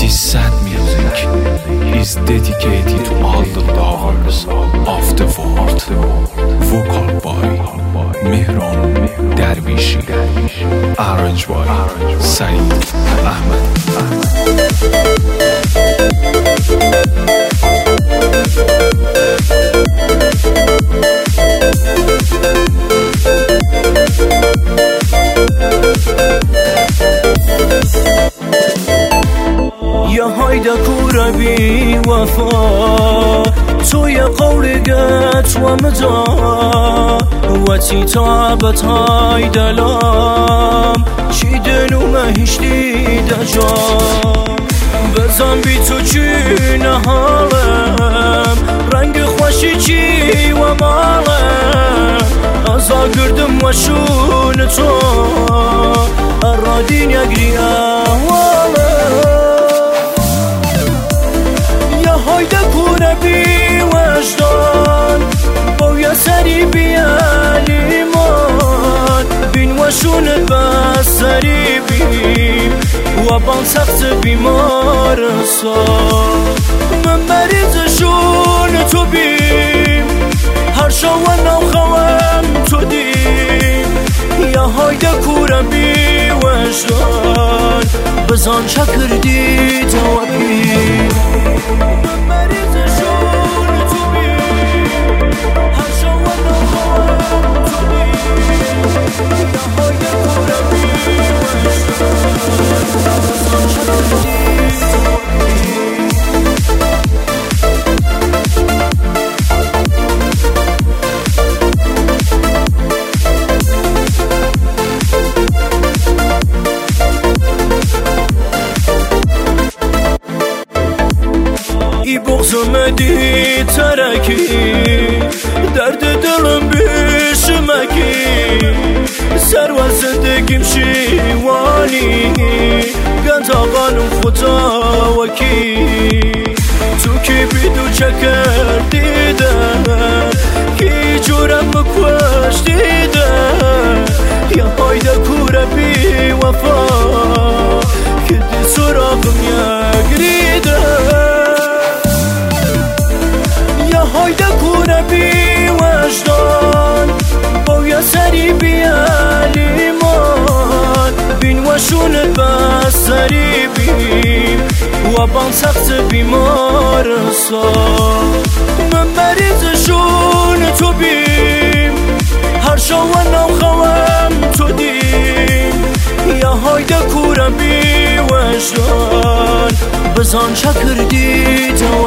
This sad music is dedicated to all the lovers of the world. Vocal by Mehran Darvishi, arranged by Saeed Ahmed. یا هایده کور بی وفا توی قولگت و مدا و تی تابت های دلام چی دلو مهیش دیده جا بزن بی تو چی نهالم رنگ خوشی چی و مالم ازا گردم و شون تو ارادین یگری احوالم هایده کونه بی وجدان باید سری بیالیمان بین وشون بس سری بیم و بان سخت بیمارستان من مریضشون تو بیم هر شو و نوخوام تو دیم یا هایده کونه بی وجدان بزان چه کردی تو بیم ای بغزمدی ترکی درد دلم بیشمکی سر و زندگیم شیوانی گند آقانم خدا وکی تو کی بیدو چکر دیدن کی جورم بکوش دیدن یا هایده کوره بی وفا که دی سراغم یگریدن هایده کونه بی وجدان باید سری بیالیمان بین وشون بس سری بیم و بان سخت بیمارستان من مریضشون تو بیم هر شو و نوخوام تو دیم یا هایده کونه بی وجدان بزان چه کردی تو